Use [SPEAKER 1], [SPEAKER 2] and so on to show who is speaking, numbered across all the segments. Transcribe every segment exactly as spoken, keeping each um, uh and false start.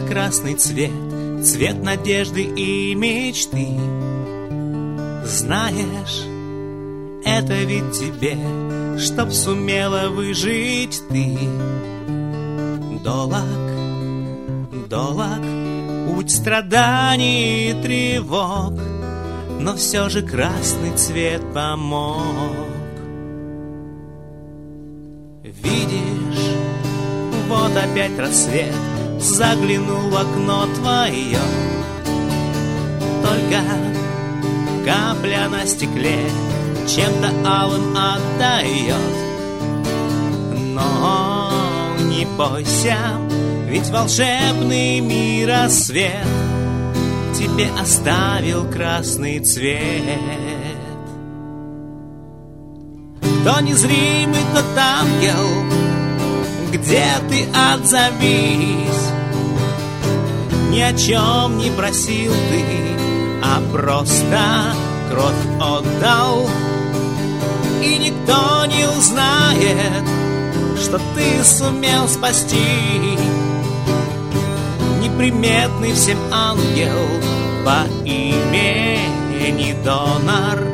[SPEAKER 1] ярко-красный цвет, цвет надежды и мечты. Знаешь, это ведь тебе, чтоб сумела выжить ты. Долог, долог путь страданий и тревог, но все же красный цвет помог. Видишь, вот опять рассвет заглянул в окно твое. Только капля на стекле чем-то алым отдает. Но не бойся, ведь волшебный мир рассвет тебе оставил красный цвет. Кто незримый, тот ангел, где ты отзовись. Ни о чем не просил ты, а просто кровь отдал. И никто не узнает, что ты сумел спасти. Неприметный всем ангел по имени Донор.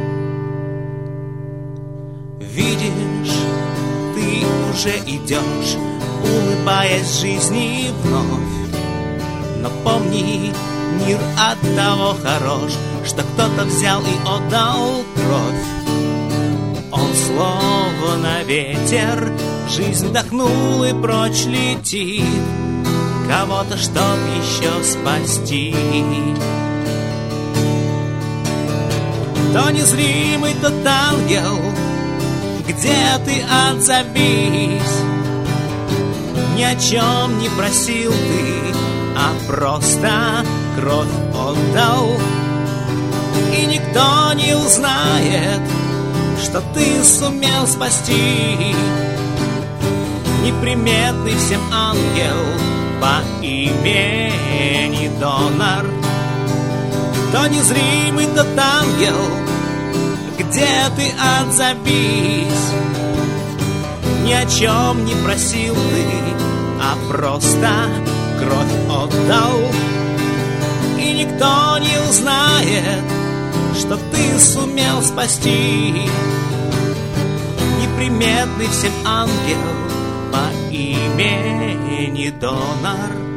[SPEAKER 1] Видишь, ты уже идешь, улыбаясь жизни вновь. Но помни, мир от того хорош, что кто-то взял и отдал кровь. Он словно ветер, жизнь вдохнул и прочь летит, кого-то, чтоб еще спасти. То незримый, тот ангел, где ты отзовись. Ни о чем не просил ты, а просто кровь отдал. И никто не узнает, что ты сумел спасти. Неприметный всем ангел по имени Донор. То незримый, тот ангел, где ты отзовись. Ни о чем не просил ты, а просто кровь отдал. И никто не узнает, что ты сумел спасти. Неприметный всем ангел по имени Донор.